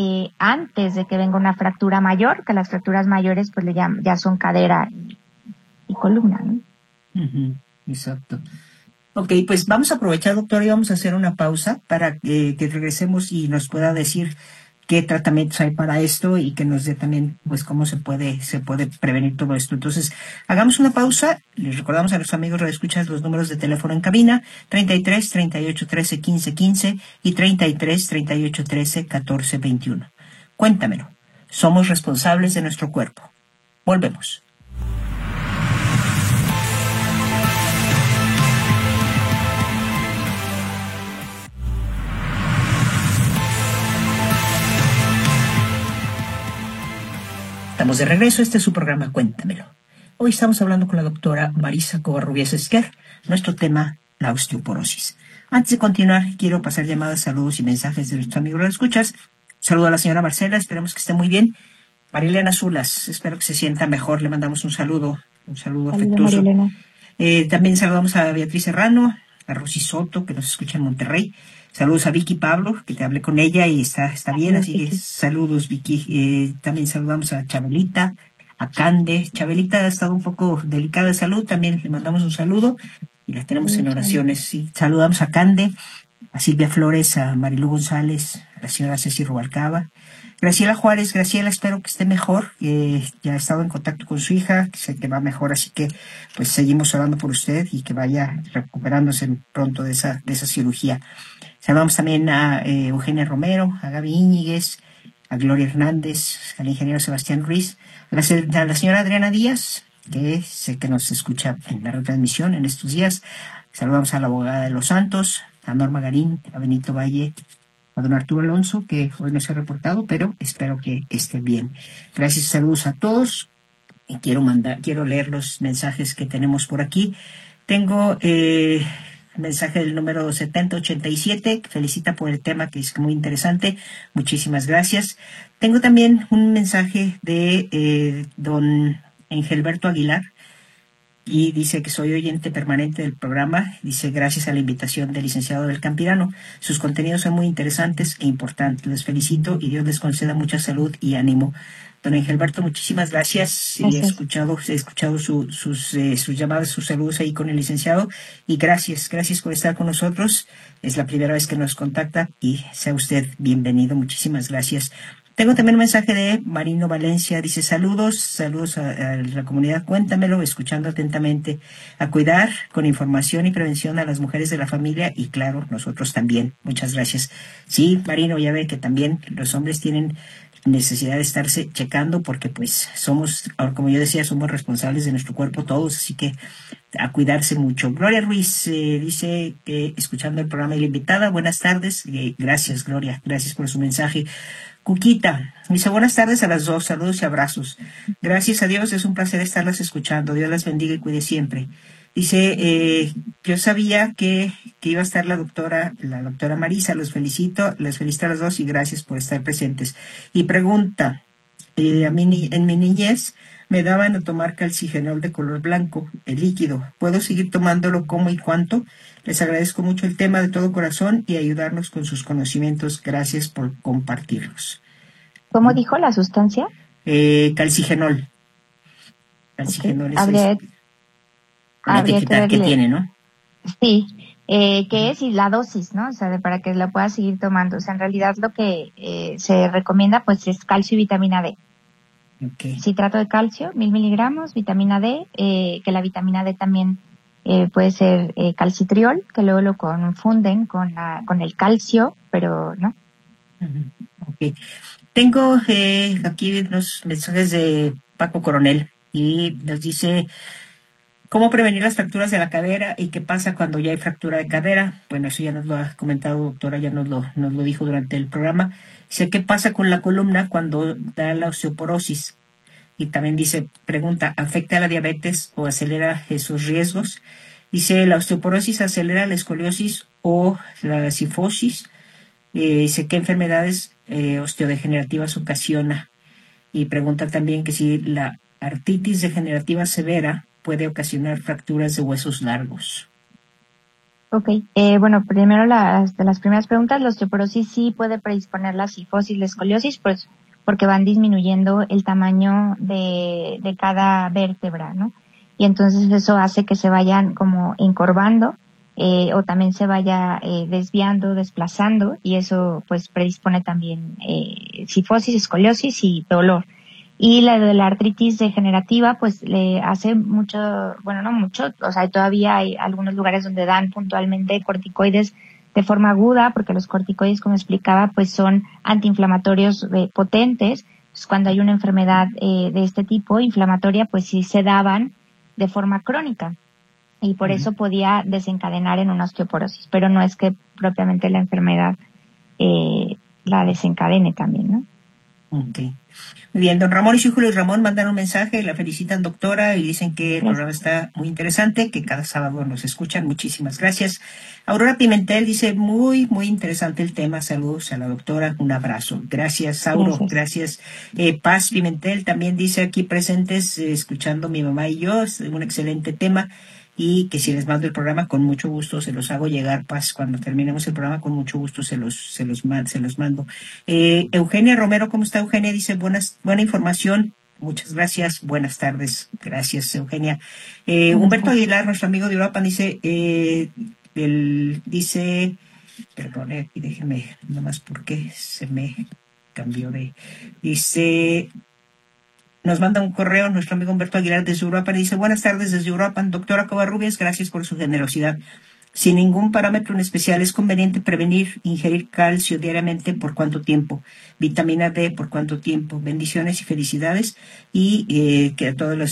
Speaker 3: antes de que venga una fractura mayor, que las fracturas mayores pues ya son cadera y columna, ¿no?
Speaker 2: Ujú, exacto. Ok, pues vamos a aprovechar, doctor, y vamos a hacer una pausa para que regresemos y nos pueda decir qué tratamientos hay para esto y que nos dé también, pues, cómo se puede prevenir todo esto. Entonces, hagamos una pausa. Les recordamos a los amigos escuchas los números de teléfono en cabina: 33 38 13 15 15 y 33 38 13 14 21. Cuéntamelo. Somos responsables de nuestro cuerpo. Volvemos. Estamos de regreso, este es su programa Cuéntamelo. Hoy estamos hablando con la doctora Marisa Covarrubias Esquer, nuestro tema, la osteoporosis. Antes de continuar, quiero pasar llamadas, saludos y mensajes de nuestros amigos. ¿Lo escuchas? Saludo a la señora Marcela, esperemos que esté muy bien. Marilena Zulas, espero que se sienta mejor, le mandamos un saludo
Speaker 3: Saludos, María
Speaker 2: afectuoso.
Speaker 3: Elena.
Speaker 2: También saludamos a Beatriz Serrano, a Rosy Soto, que nos escucha en Monterrey. Saludos a Vicky Pablo, que te hablé con ella y está bien,
Speaker 3: Saludos,
Speaker 2: así que
Speaker 3: Vicky.
Speaker 2: saludos, Vicky. También saludamos a Chabelita, a Cande. Chabelita ha estado un poco delicada de salud, también le mandamos un saludo y la tenemos en
Speaker 3: Saludos, Chabeli.
Speaker 2: oraciones. Sí. Saludamos a Cande, a Silvia Flores, a Marilú González, a la señora Ceci Rubalcaba. Graciela Juárez, Graciela, espero que esté mejor. Ya he estado en contacto con su hija, que sé que va mejor, así que pues seguimos orando por usted y que vaya recuperándose pronto de esa cirugía. Saludamos también a Eugenia Romero, a Gaby Íñiguez, a Gloria Hernández, al ingeniero Sebastián Ruiz, a la señora Adriana Díaz, que sé que nos escucha en la retransmisión en estos días. Saludamos a la abogada de los Santos, a Norma Garín, a Benito Valle, a don Arturo Alonso, que hoy no se ha reportado, pero espero que esté bien. Gracias y saludos a todos. Y quiero leer los mensajes que tenemos por aquí. Tengo el mensaje del número 7087, que felicita por el tema, que es muy interesante. Muchísimas gracias. Tengo también un mensaje de don Engelberto Aguilar, y dice que soy oyente permanente del programa. Dice, gracias a la invitación del licenciado del Campirano. Sus contenidos son muy interesantes e importantes. Les felicito y Dios les conceda mucha salud y ánimo. Don Engelberto, muchísimas gracias. He escuchado sus llamadas, sus saludos ahí con el licenciado. Y gracias por estar con nosotros. Es la primera vez que nos contacta y sea usted bienvenido. Muchísimas gracias. Tengo también un mensaje de Marino Valencia. Dice, saludos a la comunidad, cuéntamelo, escuchando atentamente, a cuidar con información y prevención a las mujeres de la familia y claro, nosotros también. Muchas gracias. Sí, Marino, ya ve que también los hombres tienen necesidad de estarse checando porque pues somos, como yo decía, somos responsables de nuestro cuerpo todos, así que a cuidarse mucho. Gloria Ruiz dice que escuchando el programa y la invitada, buenas tardes. Gracias, Gloria, gracias por su mensaje. Cuquita dice, buenas tardes a las dos, saludos y abrazos. Gracias a Dios, es un placer estarlas escuchando. Dios las bendiga y cuide siempre. Dice, yo sabía que iba a estar la doctora Marisa. Les felicito a las dos y gracias por estar presentes. Y pregunta, en mi niñez me daban a tomar calcigenol de color blanco, el líquido. ¿Puedo seguir tomándolo? ¿Cómo y cuánto? Les agradezco mucho el tema de todo corazón y ayudarnos con sus conocimientos. Gracias por compartirlos.
Speaker 3: ¿Cómo dijo la sustancia?
Speaker 2: Calcigenol. Calcigenol
Speaker 3: okay.
Speaker 2: Es la etiqueta que tiene, ¿no?
Speaker 3: Sí, que es y la dosis, ¿no? O sea, para que la pueda seguir tomando. O sea, en realidad lo que se recomienda pues es calcio y vitamina D.
Speaker 2: Okay.
Speaker 3: Citrato de calcio, 1000 miligramos, vitamina D, que la vitamina D también puede ser calcitriol, que luego lo confunden con el calcio, pero no.
Speaker 2: Okay. Tengo aquí unos mensajes de Paco Coronel y nos dice, ¿cómo prevenir las fracturas de la cadera y qué pasa cuando ya hay fractura de cadera? Bueno, eso ya nos lo ha comentado, doctora, ya nos lo dijo durante el programa. Dice, ¿qué pasa con la columna cuando da la osteoporosis? Y también dice, pregunta, ¿afecta a la diabetes o acelera esos riesgos? Dice, ¿la osteoporosis acelera la escoliosis o la cifosis? Dice, ¿qué enfermedades osteodegenerativas ocasiona? Y pregunta también que si la artritis degenerativa severa puede ocasionar fracturas de huesos largos.
Speaker 3: Ok, bueno, primero de las primeras preguntas, la osteoporosis sí puede predisponer la cifosis, la escoliosis, pues porque van disminuyendo el tamaño de cada vértebra, ¿no? Y entonces eso hace que se vayan como encorvando o también se vaya desviando, desplazando, y eso pues predispone también cifosis, escoliosis y dolor. Y la de la artritis degenerativa, pues le hace mucho, bueno, no mucho, o sea, todavía hay algunos lugares donde dan puntualmente corticoides de forma aguda, porque los corticoides, como explicaba, pues son antiinflamatorios potentes. Entonces, cuando hay una enfermedad de este tipo, inflamatoria, pues sí se daban de forma crónica. Y por eso podía desencadenar en una osteoporosis, pero no es que propiamente la enfermedad la desencadene también, ¿no?
Speaker 2: Okay. Muy bien, don Ramón y su hijo Luis Ramón mandan un mensaje, la felicitan doctora y dicen que el programa está muy interesante, que cada sábado nos escuchan. Muchísimas gracias. Aurora Pimentel dice, muy interesante el tema. Saludos a la doctora, un abrazo. Gracias, Auro, gracias. Paz Pimentel también dice aquí presentes, escuchando mi mamá y yo, es un excelente tema. Y que si les mando el programa, con mucho gusto se los hago llegar, Paz. Cuando terminemos el programa, con mucho gusto se los mando. Eugenia Romero, ¿cómo está, Eugenia? Dice, buena información. Muchas gracias. Buenas tardes. Gracias, Eugenia. Humberto Aguilar, nuestro amigo de Europa, dice, perdone, aquí déjeme, nomás porque se me cambió dice... Nos manda un correo nuestro amigo Humberto Aguilar desde Europa. Dice, buenas tardes desde Europa. Doctora Covarrubias, gracias por su generosidad. Sin ningún parámetro en especial, es conveniente prevenir ingerir calcio diariamente. ¿Por cuánto tiempo? Vitamina D, ¿por cuánto tiempo? Bendiciones y felicidades. Y que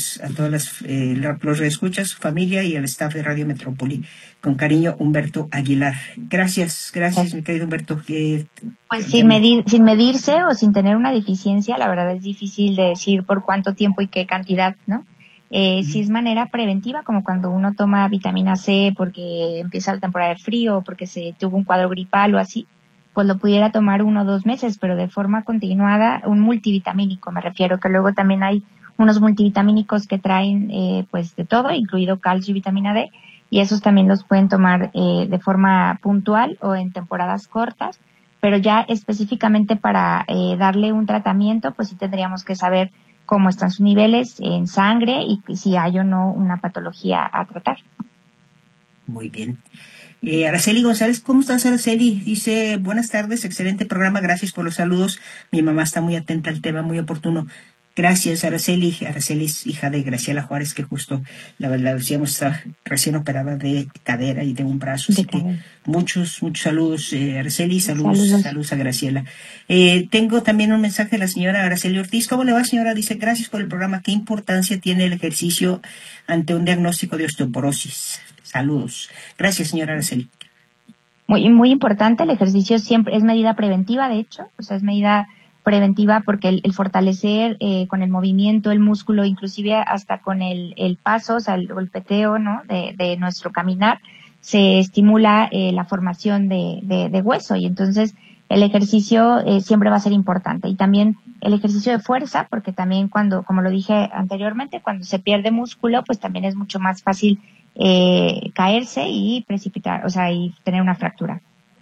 Speaker 2: los reescuchas, su familia y al staff de Radio Metrópoli. Con cariño, Humberto Aguilar. Gracias, mi querido Humberto.
Speaker 3: Pues sin medirse o sin tener una deficiencia, la verdad es difícil de decir por cuánto tiempo y qué cantidad, ¿no? Si es manera preventiva, como cuando uno toma vitamina C porque empieza la temporada de frío o porque se tuvo un cuadro gripal o así, pues lo pudiera tomar 1 o 2 meses, pero de forma continuada, un multivitamínico, me refiero, que luego también hay unos multivitamínicos que traen pues de todo, incluido calcio y vitamina D, y esos también los pueden tomar de forma puntual o en temporadas cortas, pero ya específicamente para darle un tratamiento, pues sí tendríamos que saber cómo están sus niveles en sangre y si hay o no una patología a tratar.
Speaker 2: Muy bien. Araceli González, ¿cómo estás, Araceli? Dice, buenas tardes, excelente programa, gracias por los saludos. Mi mamá está muy atenta al tema, muy oportuno. Gracias, Araceli. Araceli es hija de Graciela Juárez, que justo la decíamos, está recién operada de cadera y de un brazo. Así que muchos saludos, Araceli. Saludos a Graciela. Tengo también un mensaje de la señora Araceli Ortiz. ¿Cómo le va, señora? Dice, gracias por el programa. ¿Qué importancia tiene el ejercicio ante un diagnóstico de osteoporosis? Saludos. Gracias, señora Araceli.
Speaker 3: Muy importante. El ejercicio siempre es medida preventiva, de hecho. O sea, es medida preventiva porque el fortalecer con el movimiento, el músculo, inclusive hasta con el paso, o sea, el golpeteo, ¿no? de nuestro caminar, se estimula la formación de hueso, y entonces el ejercicio siempre va a ser importante. Y también el ejercicio de fuerza, porque también cuando, como lo dije anteriormente, cuando se pierde músculo, pues también es mucho más fácil caerse y precipitar, o sea, y tener una fractura.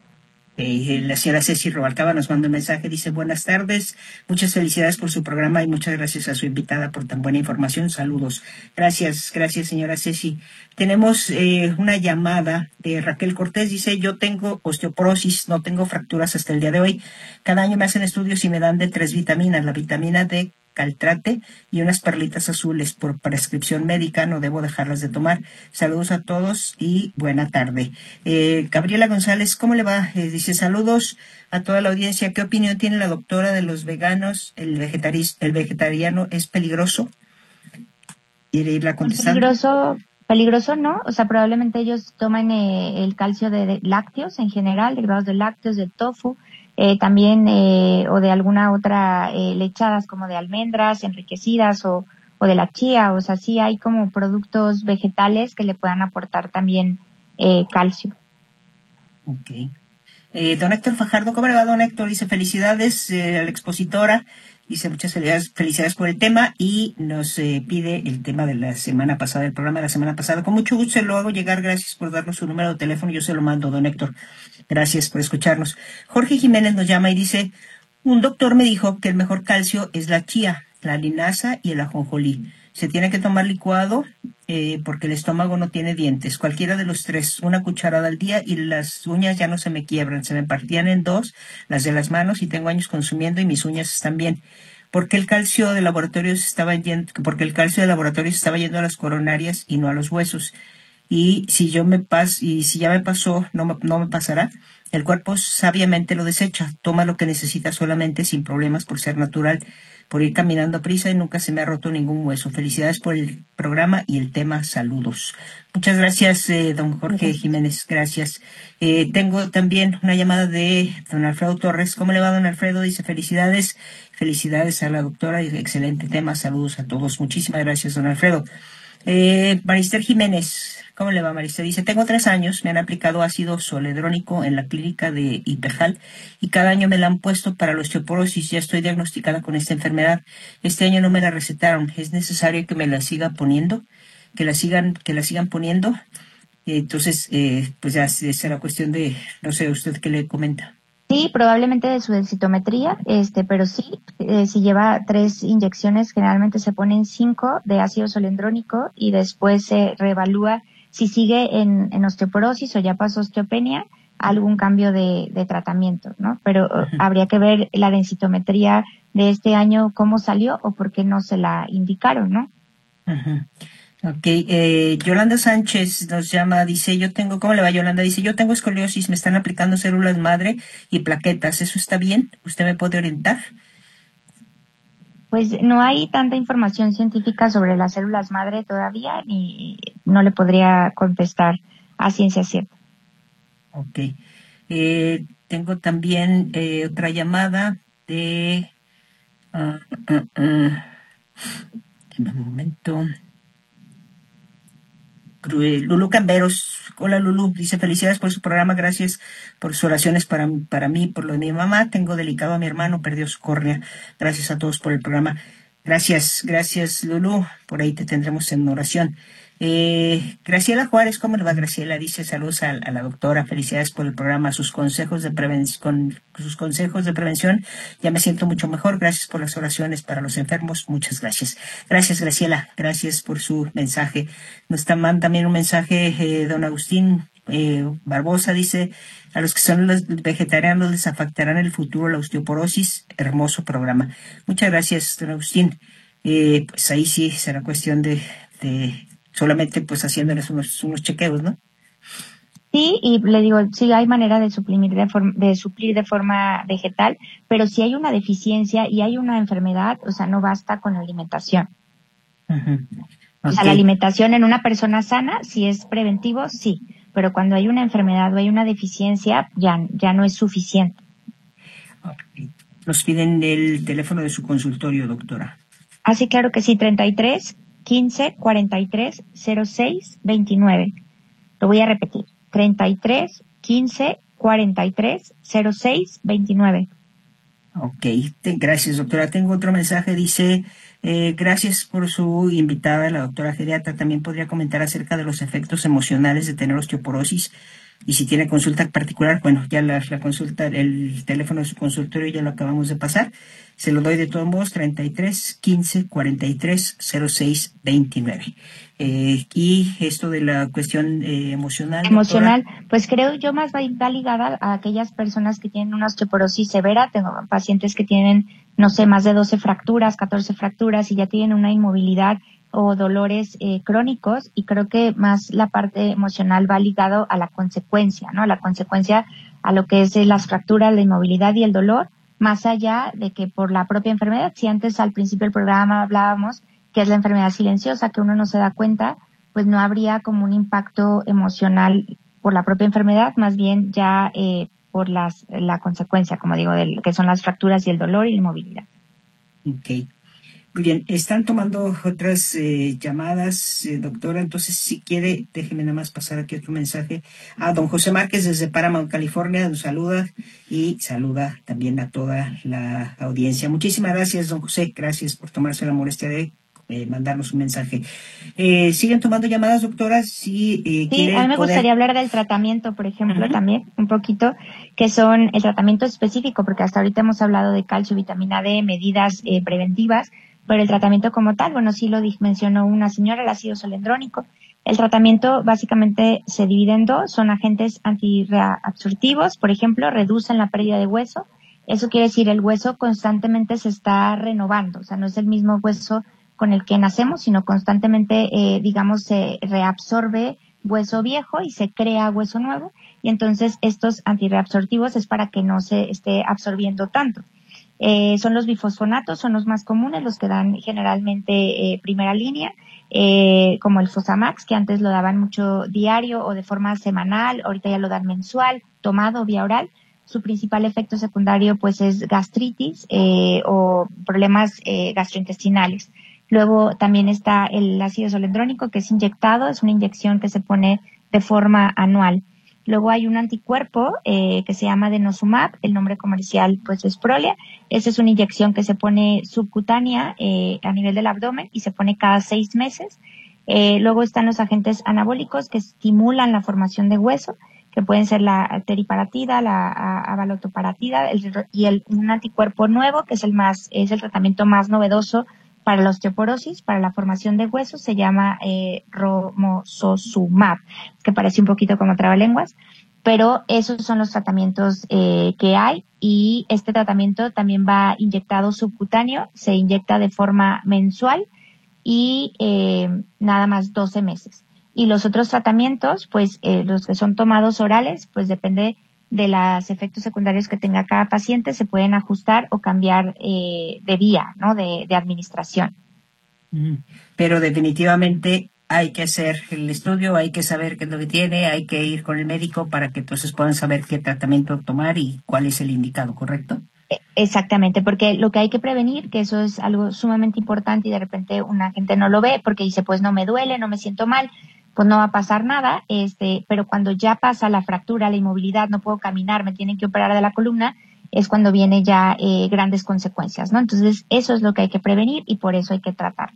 Speaker 2: La señora Ceci Robalcaba nos manda un mensaje, dice, buenas tardes, muchas felicidades por su programa y muchas gracias a su invitada por tan buena información, saludos. Gracias señora Ceci. Tenemos una llamada de Raquel Cortés, dice, yo tengo osteoporosis, no tengo fracturas hasta el día de hoy. Cada año me hacen estudios y me dan de 3 vitaminas, la vitamina D, caltrate y unas perlitas azules por prescripción médica, no debo dejarlas de tomar. Saludos a todos y buena tarde. Gabriela González, ¿cómo le va? Dice, saludos a toda la audiencia. ¿Qué opinión tiene la doctora de los veganos? ¿El vegetariano es peligroso? ¿Quiere irla contestando?
Speaker 3: Peligroso no, o sea, probablemente ellos toman el calcio de lácteos en general, derivados de lácteos, del tofu, también o de alguna otra lechadas como de almendras enriquecidas o de la chía, o sea, sí hay como productos vegetales que le puedan aportar también calcio.
Speaker 2: Ok. Don Héctor Fajardo, ¿cómo le va, don Héctor? Dice, felicidades a la expositora. Dice, muchas felicidades por el tema y nos pide el tema de la semana pasada, el programa de la semana pasada. Con mucho gusto se lo hago llegar. Gracias por darnos su número de teléfono. Yo se lo mando, don Héctor. Gracias por escucharnos. Jorge Jiménez nos llama y dice, un doctor me dijo que el mejor calcio es la chía, la linaza y el ajonjolí. Se tiene que tomar licuado porque el estómago no tiene dientes. Cualquiera de los 3, una cucharada al día y las uñas ya no se me quiebran. Se me partían en 2 las de las manos y tengo años consumiendo y mis uñas están bien. Porque el calcio de laboratorio se estaba yendo a las coronarias y no a los huesos. Y si ya me pasó, no me pasará. El cuerpo sabiamente lo desecha, toma lo que necesita solamente sin problemas por ser natural, por ir caminando a prisa y nunca se me ha roto ningún hueso. Felicidades por el programa y el tema, saludos. Muchas gracias, don Jorge Jiménez, gracias. Tengo también una llamada de don Alfredo Torres. ¿Cómo le va, don Alfredo? Dice, felicidades a la doctora y excelente tema, saludos a todos. Muchísimas gracias, don Alfredo. Marister Jiménez, ¿cómo le va, Marister? Dice, tengo 3 años, me han aplicado ácido zoledrónico en la clínica de Ipejal y cada año me la han puesto para la osteoporosis. Ya estoy diagnosticada con esta enfermedad. Este año no me la recetaron. ¿Es necesario que me la siga poniendo? ¿Que la sigan poniendo? Entonces, pues ya esa es la cuestión de, no sé, ¿usted qué le comenta?
Speaker 3: Sí, probablemente de su densitometría, pero sí, si lleva 3 inyecciones, generalmente se ponen 5 de ácido zoledrónico y después se reevalúa si sigue en osteoporosis o ya pasó osteopenia, algún cambio de tratamiento, ¿no? Pero habría que ver la densitometría de este año, cómo salió o por qué no se la indicaron, ¿no?
Speaker 2: Ok, Yolanda Sánchez nos llama, dice, ¿cómo le va Yolanda? Dice, yo tengo escoliosis, me están aplicando células madre y plaquetas, ¿eso está bien? ¿Usted me puede orientar?
Speaker 3: Pues no hay tanta información científica sobre las células madre todavía y no le podría contestar a ciencia cierta.
Speaker 2: Ok. Tengo también otra llamada de... ah, ah, ah, deme un momento. Lulu Camberos. Hola Lulu, dice felicidades por su programa, gracias por sus oraciones para mí, por lo de mi mamá. Tengo delicado a mi hermano, perdió su córnea. Gracias a todos por el programa. Gracias Lulu, por ahí te tendremos en oración. Graciela Juárez, ¿cómo le va Graciela? Dice saludos a la doctora, felicidades por el programa, sus consejos de prevención. Ya me siento mucho mejor, gracias por las oraciones para los enfermos, muchas gracias. Gracias Graciela, gracias por su mensaje. Nos manda también un mensaje don Agustín Barbosa, dice, a los que son los vegetarianos les afectará en el futuro la osteoporosis. Hermoso programa. Muchas gracias, don Agustín. Pues ahí sí será cuestión de solamente pues haciéndoles unos chequeos, ¿no?
Speaker 3: Sí, y le digo, sí hay manera de suplir de forma vegetal, pero si hay una deficiencia y hay una enfermedad, o sea, no basta con la alimentación.
Speaker 2: Uh-huh.
Speaker 3: O sea, la alimentación en una persona sana, si es preventivo, sí, pero cuando hay una enfermedad o hay una deficiencia, ya no es suficiente.
Speaker 2: Okay. Nos piden el teléfono de su consultorio, doctora.
Speaker 3: Ah, sí, claro que sí, 33 15 43 06 29. Lo voy a repetir, 33 15 43 06 29.
Speaker 2: Ok, gracias doctora. Tengo otro mensaje, dice, gracias por su invitada, la doctora geriatra. También podría comentar acerca de los efectos emocionales de tener osteoporosis y si tiene consulta particular. Bueno, ya la consulta, el teléfono de su consultorio ya lo acabamos de pasar. Se lo doy de todos modos, 33 15 43 06 29. Y esto de la cuestión emocional,
Speaker 3: Emocional,
Speaker 2: doctora.
Speaker 3: pues creo yo más va ligada a aquellas personas que tienen una osteoporosis severa. Tengo pacientes que tienen, no sé, más de 12 fracturas, 14 fracturas y ya tienen una inmovilidad o dolores crónicos, y creo que más la parte emocional va ligado a la consecuencia, ¿no? La consecuencia a lo que es las fracturas, la inmovilidad y el dolor, más allá de que por la propia enfermedad. Si antes al principio del programa hablábamos que es la enfermedad silenciosa, que uno no se da cuenta, pues no habría como un impacto emocional por la propia enfermedad, más bien ya por la consecuencia, como digo, que son las fracturas y el dolor y la inmovilidad.
Speaker 2: Ok. Muy bien, están tomando otras llamadas, doctora, entonces si quiere, déjeme nada más pasar aquí otro mensaje. Don José Márquez desde Paramount, California, nos saluda y saluda también a toda la audiencia. Muchísimas gracias, don José, gracias por tomarse la molestia de mandarnos un mensaje. ¿Siguen tomando llamadas, doctora? Si
Speaker 3: Sí, a mí me gustaría hablar del tratamiento, por ejemplo, también un poquito, que son el tratamiento específico, porque hasta ahorita hemos hablado de calcio, vitamina D, medidas preventivas, pero el tratamiento como tal, bueno, sí lo mencionó una señora, el ácido solendrónico. El tratamiento básicamente se divide en dos, son agentes antirreabsortivos, por ejemplo, reducen la pérdida de hueso. Eso quiere decir el hueso constantemente se está renovando, o sea, no es el mismo hueso con el que nacemos, sino constantemente, digamos, se reabsorbe hueso viejo y se crea hueso nuevo, y entonces estos antirreabsortivos es para que no se esté absorbiendo tanto. Son los bifosfonatos, son los más comunes, los que dan generalmente primera línea, como el Fosamax, que antes lo daban mucho diario o de forma semanal, ahorita ya lo dan mensual, tomado vía oral. Su principal efecto secundario pues es gastritis o problemas gastrointestinales. Luego también está el ácido solendrónico, que es inyectado, es una inyección que se pone de forma anual. Luego hay un anticuerpo que se llama denosumab, el nombre comercial pues es Prolia. Esa es una inyección que se pone subcutánea a nivel del abdomen y se pone cada 6 meses. Luego están los agentes anabólicos que estimulan la formación de hueso, que pueden ser la teriparatida, la avalotoparatida y un anticuerpo nuevo que es el tratamiento más novedoso para la osteoporosis, para la formación de huesos, se llama romosozumab, que parece un poquito como trabalenguas, pero esos son los tratamientos que hay, y este tratamiento también va inyectado subcutáneo, se inyecta de forma mensual, y nada más 12 meses. Y los otros tratamientos, pues los que son tomados orales, pues depende de los efectos secundarios que tenga cada paciente, se pueden ajustar o cambiar de vía, ¿no? De administración.
Speaker 2: Pero definitivamente hay que hacer el estudio, hay que saber qué es lo que tiene, hay que ir con el médico para que entonces puedan saber qué tratamiento tomar y cuál es el indicado, ¿correcto?
Speaker 3: Exactamente, porque lo que hay que prevenir, que eso es algo sumamente importante y de repente una gente no lo ve porque dice, pues no me duele, no me siento mal, pues no va a pasar nada, pero cuando ya pasa la fractura, la inmovilidad, no puedo caminar, me tienen que operar de la columna, es cuando viene ya grandes consecuencias, ¿no? Entonces, eso es lo que hay que prevenir y por eso hay que tratar.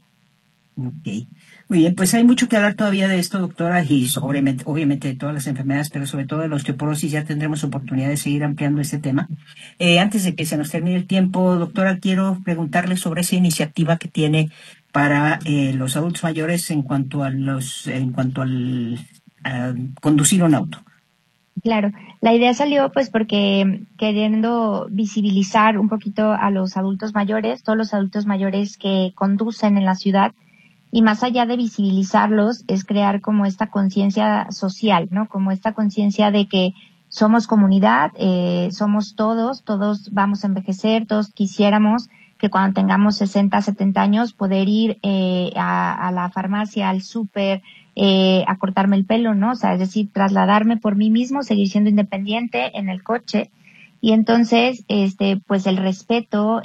Speaker 2: Ok. Muy bien, pues hay mucho que hablar todavía de esto, doctora, y obviamente de todas las enfermedades, pero sobre todo de la osteoporosis ya tendremos oportunidad de seguir ampliando este tema. Antes de que se nos termine el tiempo, doctora, quiero preguntarle sobre esa iniciativa que tiene para los adultos mayores en cuanto al a conducir un auto.
Speaker 3: Claro, la idea salió pues porque queriendo visibilizar un poquito a los adultos mayores, todos los adultos mayores que conducen en la ciudad, y más allá de visibilizarlos, es crear como esta conciencia social, ¿no? Como esta conciencia de que somos comunidad, somos todos vamos a envejecer, todos quisiéramos que cuando tengamos 60, 70 años poder ir a la farmacia, al súper, a cortarme el pelo, ¿no? O sea, es decir, trasladarme por mí mismo, seguir siendo independiente en el coche. Y entonces, pues el respeto,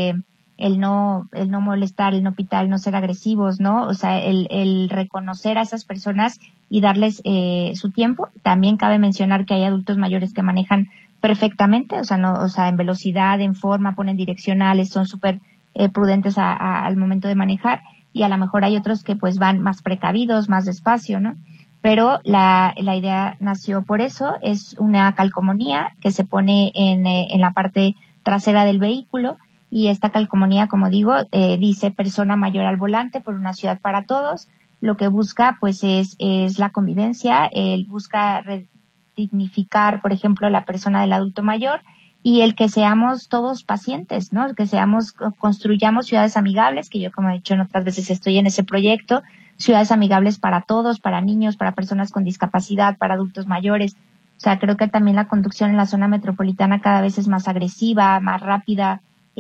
Speaker 3: el no molestar, el no pitar, el no ser agresivos, ¿no? O sea, el reconocer a esas personas y darles su tiempo. También cabe mencionar que hay adultos mayores que manejan perfectamente, o sea, en velocidad, en forma, ponen direccionales, son súper prudentes al momento de manejar, y a lo mejor hay otros que pues van más precavidos, más despacio, ¿no? Pero la idea nació por eso, es una calcomanía que se pone en la parte trasera del vehículo, y esta calcomanía, como digo, dice persona mayor al volante por una ciudad para todos. Lo que busca pues es la convivencia, busca dignificar, por ejemplo, la persona del adulto mayor, y el que seamos todos pacientes, ¿no? Que construyamos ciudades amigables, que yo, como he dicho en otras veces, estoy en ese proyecto, ciudades amigables para todos, para niños, para personas con discapacidad, para adultos mayores. O sea, creo que también la conducción en la zona metropolitana cada vez es más agresiva, más rápida,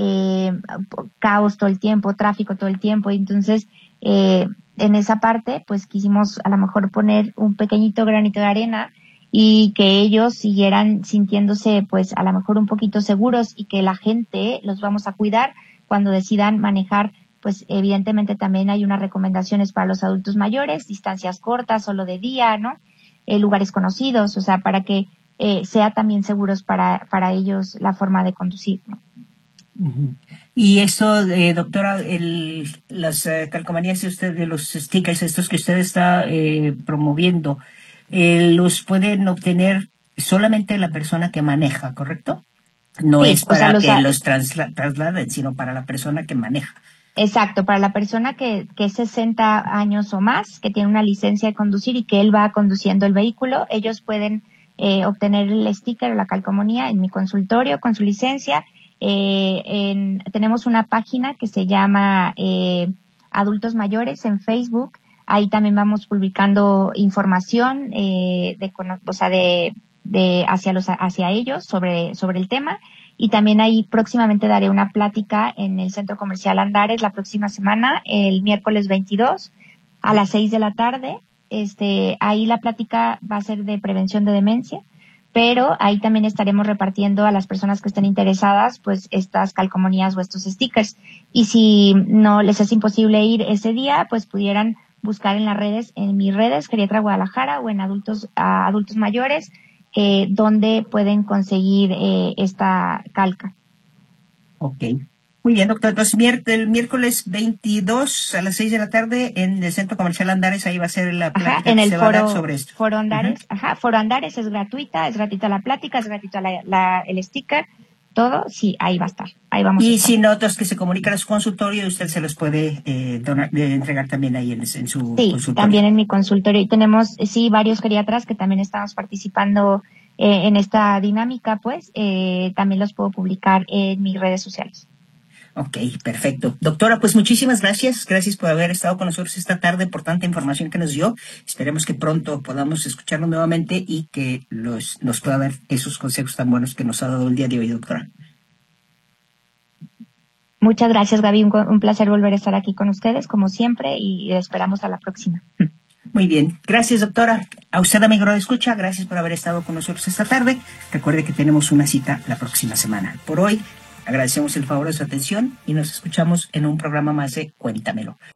Speaker 3: caos todo el tiempo, tráfico todo el tiempo, y entonces en esa parte pues quisimos a lo mejor poner un pequeñito granito de arena y que ellos siguieran sintiéndose pues a lo mejor un poquito seguros, y que la gente los vamos a cuidar cuando decidan manejar. Pues evidentemente también hay unas recomendaciones para los adultos mayores, distancias cortas, solo de día, ¿no? Lugares conocidos, o sea, para que sea también seguros para ellos la forma de conducir, ¿no?
Speaker 2: Uh-huh. Y eso, doctora, las calcomanías de los stickers, estos que usted está promoviendo, los pueden obtener solamente la persona que maneja, ¿correcto? No
Speaker 3: Sí,
Speaker 2: es para que los trasladen, sino para la persona que maneja.
Speaker 3: Exacto, para la persona que es 60 años o más, que tiene una licencia de conducir y que él va conduciendo el vehículo, ellos pueden obtener el sticker o la calcomanía en mi consultorio con su licencia. Tenemos una página que se llama Adultos Mayores en Facebook. Ahí también vamos publicando información hacia ellos sobre el tema. Y también ahí próximamente daré una plática en el Centro Comercial Andares la próxima semana, el miércoles 22 a las 6 de la tarde. Ahí la plática va a ser de prevención de demencia, pero ahí también estaremos repartiendo a las personas que estén interesadas pues estas calcomanías o estos stickers. Y si no les es imposible ir ese día, pues pudieran buscar en las redes, en mis redes, Geriatra Guadalajara, o en adultos mayores, donde pueden conseguir esta calca.
Speaker 2: Ok. Muy bien, doctor. Entonces, el miércoles 22 a las 6 de la tarde en el Centro Comercial Andares, ahí va a ser la plática
Speaker 3: en el
Speaker 2: se va a dar sobre esto.
Speaker 3: Foro Andares. Foro Andares es gratuita la plática, es gratuita el sticker, todo, sí, ahí va a estar. Ahí vamos a estar.
Speaker 2: Si no, otros que se comunican a su consultorio, usted se los puede entregar también ahí en su consultorio.
Speaker 3: También en mi consultorio. Y tenemos, varios geriatras que también estamos participando en esta dinámica, pues, también los puedo publicar en mis redes sociales.
Speaker 2: Ok, perfecto. Doctora, pues muchísimas gracias. Gracias por haber estado con nosotros esta tarde, por tanta información que nos dio. Esperemos que pronto podamos escucharnos nuevamente y que nos pueda dar esos consejos tan buenos que nos ha dado el día de hoy, doctora.
Speaker 3: Muchas gracias, Gaby. Un placer volver a estar aquí con ustedes, como siempre, y esperamos a la próxima.
Speaker 2: Muy bien. Gracias, doctora. A usted, amigo de escucha, gracias por haber estado con nosotros esta tarde. Recuerde que tenemos una cita la próxima semana. Por hoy, agradecemos el favor de su atención y nos escuchamos en un programa más de Cuéntamelo.